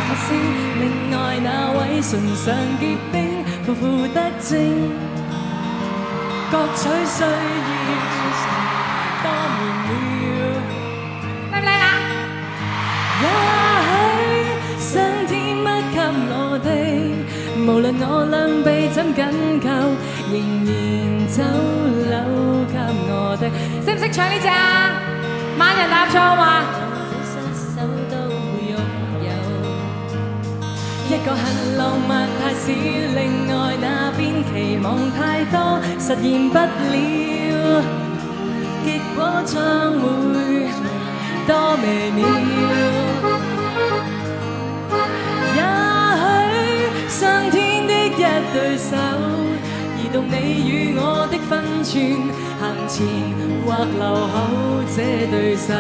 發聲，令愛那位唇上結冰，負負得正，各取需要多年了， 靚唔靚啊？ 也許上天不給我的，無論我兩臂怎緊扣，仍然走扭給我的。 識唔識唱呢只啊？萬人答錯話。 失手都擁有，一個恨浪漫太少，令愛那邊期望太多，實現不了，結果將會多微妙。也許上天的一對手，移動你與我的分寸，行前或留後這對手，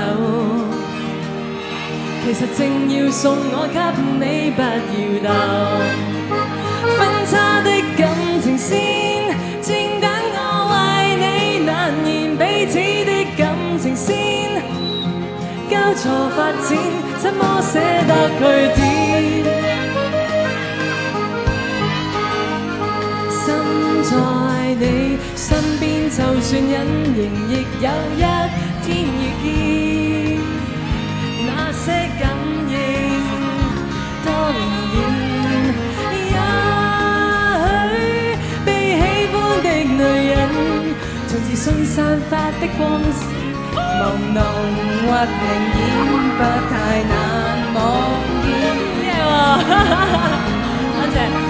其實正要送我給你，不要鬥分叉的感情線，正等我為你難言彼此的感情線，交錯發展，怎麼捨得句點？心在你身邊，就算隱形，亦有一天遇見。那些感應多靈驗，也許被喜歡的女人，從自信散發的光線，朦朧或明顯，不太難望見。多謝。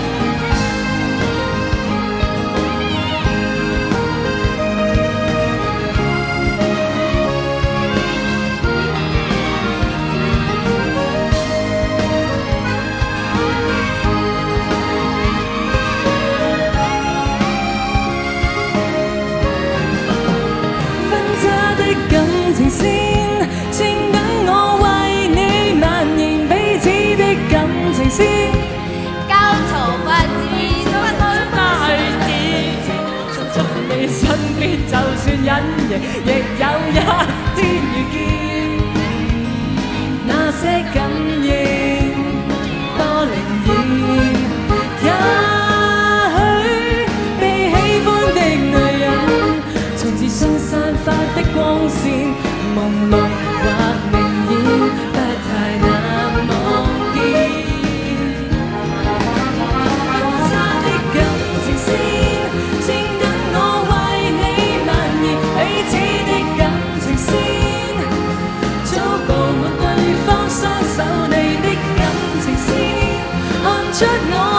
線，正等我為你蔓延彼此的感情線， 交錯發展，都大志，在你身邊，就算隱形，亦有一天遇見。 那些感應多靈驗，也許被喜歡的女人，從自信散發的光線。朦朧或明顯，不太難望見。分叉的感情線，正等我為你蔓延彼此的感情線，早布滿對方雙手，你的感情線，看出我。